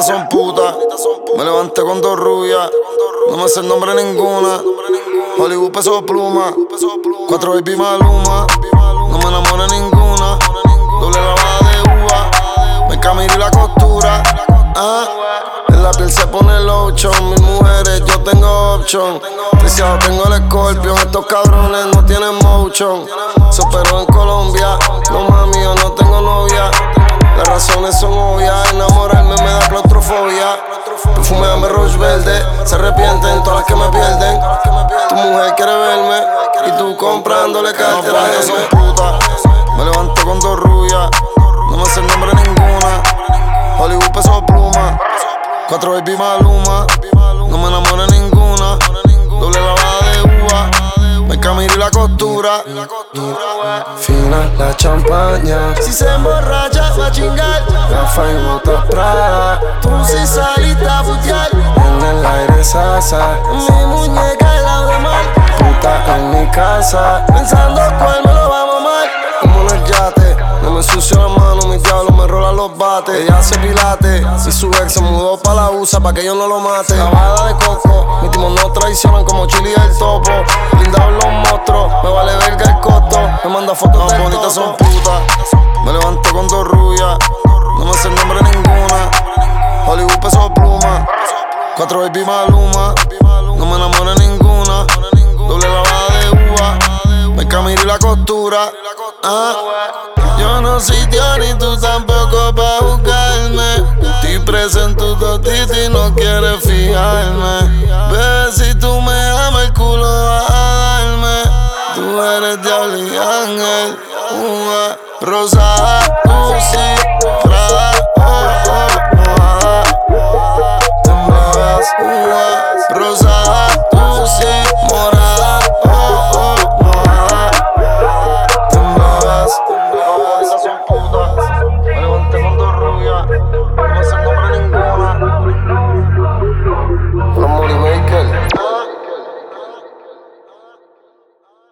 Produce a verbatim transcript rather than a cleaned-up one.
son putas. Me levanté con dos rubias. No me sé el nombre ninguna. Hollywood peso pluma. Cuatro baby Maluma. No me enamoré ninguna. Doble lavada de uva. Me camino y la costura. Ah, en la piel se pone lotion. Mis mujeres, yo tengo option. Preciado tengo el Scorpion. Estos cabrones no tienen motion. Se operó en Colombia. No mami, yo no tengo novia. Las razones son obvias. Enamorarme me da claustrofobia. Perfume dame Roche Verde. Se arrepienten todas las que me pierden. Tu mujer quiere verme y tú comprándole cartera. No, son putas. Me levanto con dos rubias. No me sé el nombre ninguna. Hollywood peso pluma. Cuatro baby Maluma. No me enamoré ninguna. Doble lavada de uva. Me camino y la costura. Fina la champaña. Si se emborracha va a chingar. Rafa y botas Prada. Tú si saliste a futear. En el aire sasa. Mi muñeca al lado de mar. Puta en mi casa. Pensando cuál me lo va a mamar. Como en el yate. No me ensucio la mano, mis diablos me rolan los bates. Ella hace pilates. Si su ex se mudó pa' la U S A pa' que yo no lo mate. Lavada de coco. Mis timos no traicionan como Chili y el topo. Blindados los monstruos. Me vale verga el costo. Me manda fotos no, del bonitas son putas. Me levanto con dos rubias. No me sé el nombre ninguna. Hollywood peso pluma. Cuatro baby Maluma. No me enamoré ninguna. Doble lavada de uva. Me camino y la costura. Ah, yo no soy Dios ni tú tampoco pa' buscarme. Estoy presente tu totito y no quieres fijarme. Bebé, si tú me amas el culo vas a darme. Tú eres diablo y ángel. Una rosada, Gucci, Prada, oh, oh, mojada. Te muevas, uh,